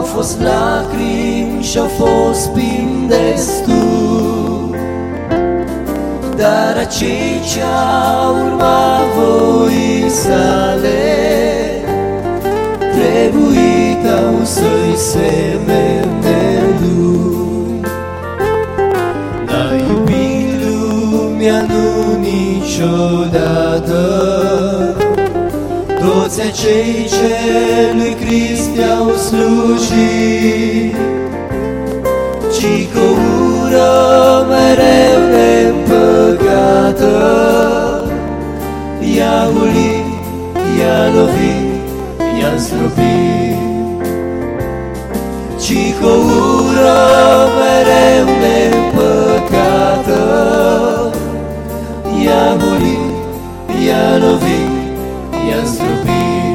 fost lacrimi și-au fost spini destul, dar acei ce-au urmat voii sale trebuitau să-i semene lui. N-a iubit lumea, nu niciodată, toți acei ce lui Crist i-au slujit, ci cu ură mereu neîmpăcată i-a hulit, i-a lovit, i-a zdrobit, ci cu ură mereu neîmpăcată i-a hulit, i-a lovit, i-a zdrobit.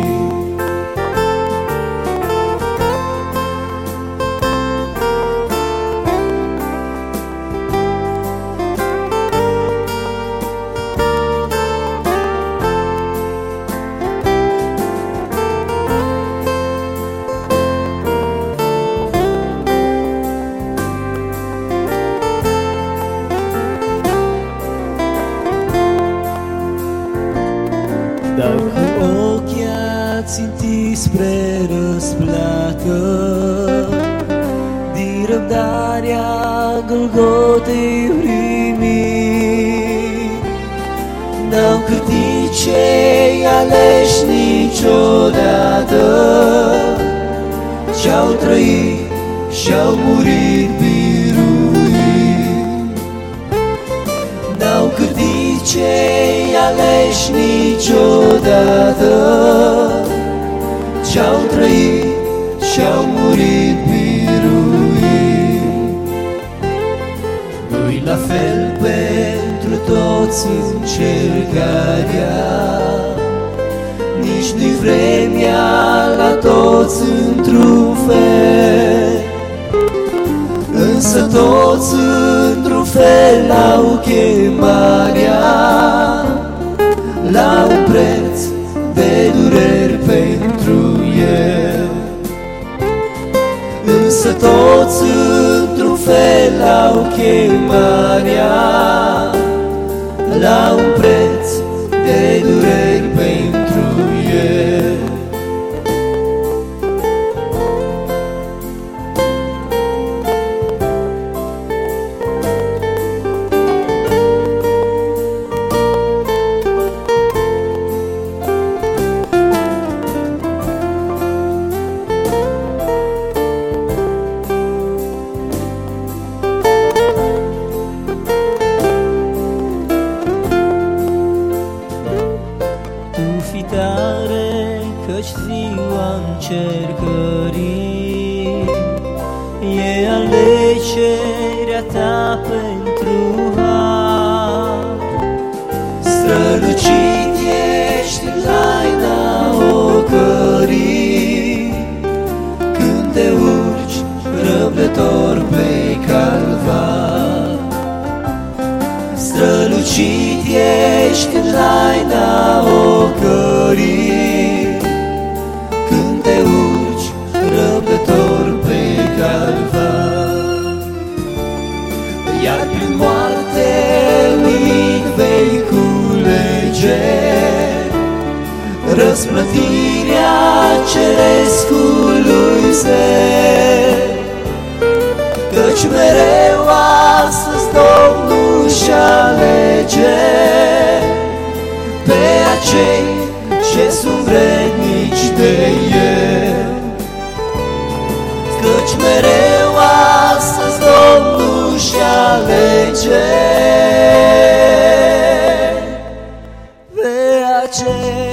Dar cu ochii țintiți spre răsplată, din răbdarea Golgotei primi, n-au cârtit cei aleși niciodată, ce-au trăit și-au murit biruit. N-au cârtit cei aleși niciodată, ce-au trăit și-au murit biruit. Nu-i la fel pentru toți încercarea, nici nu-i vremea la toți într-un fel, însă toți într-un fel au chemarea la un preț de dureri pentru el. Însă toți într-un fel au chemarea la un preț de dureri pentru el. Tare, căci ziua încercării e alegerea ta pentru har. Strălucit ești în taina ocării, când te urci răbdător pe calvar. Strălucit ești în taina ocării, când te urci răbdător pe calvar. Iar prin moarte uimit vei culege răsplătirea cerescului zer, căci mereu astăzi Domnul și alege pe acei ce sunt vrednici de el. Căci mereu astăzi Domnul și alege pe acei